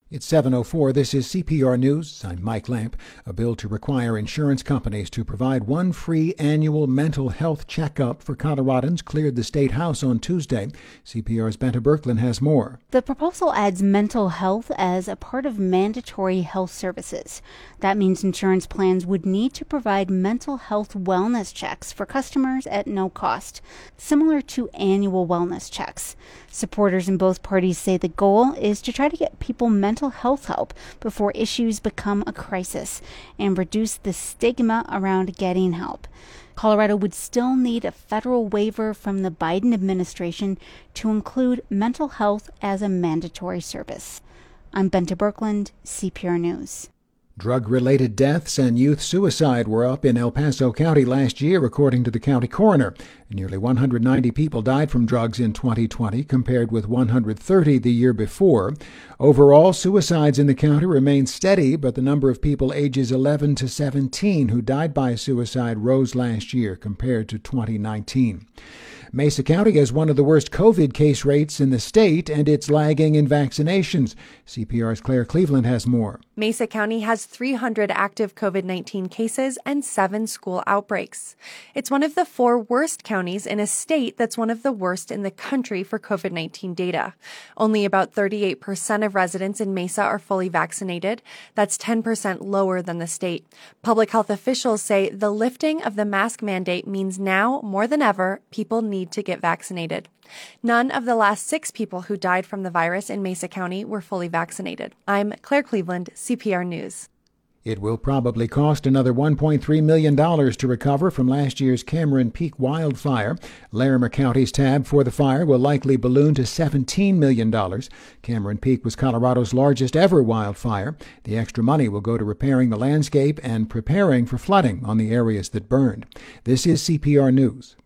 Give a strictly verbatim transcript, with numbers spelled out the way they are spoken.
It's seven oh four. This is C P R News. I'm Mike Lamp. A bill to require insurance companies to provide one free annual mental health checkup for Coloradans cleared the State House on Tuesday. C P R's Benta Birkeland has more. The proposal adds mental health as a part of mandatory health services. That means insurance plans would need to provide mental health wellness checks for customers at no cost, similar to annual wellness checks. Supporters in both parties say the goal is to try to get people mental health help before issues become a crisis and reduce the stigma around getting help. Colorado would still need a federal waiver from the Biden administration to include mental health as a mandatory service. I'm Benta Birkeland, C P R News. Drug-related deaths and youth suicide were up in El Paso County last year, according to the county coroner. Nearly one hundred ninety people died from drugs in twenty twenty, compared with one hundred thirty the year before. Overall, suicides in the county remain steady, but the number of people ages eleven to seventeen who died by suicide rose last year compared to twenty nineteen. Mesa County has one of the worst COVID case rates in the state, and it's lagging in vaccinations. C P R's Claire Cleveland has more. Mesa County has three hundred active COVID nineteen cases and seven school outbreaks. It's one of the four worst counties in a state that's one of the worst in the country for COVID nineteen data. Only about thirty-eight percent of residents in Mesa are fully vaccinated. That's ten percent lower than the state. Public health officials say the lifting of the mask mandate means now, more than ever, people need to get vaccinated. None of the last six people who died from the virus in Mesa County were fully vaccinated. I'm Claire Cleveland, C P R News. It will probably cost another one point three million dollars to recover from last year's Cameron Peak wildfire. Larimer County's tab for the fire will likely balloon to seventeen million dollars. Cameron Peak was Colorado's largest ever wildfire. The extra money will go to repairing the landscape and preparing for flooding on the areas that burned. This is C P R News.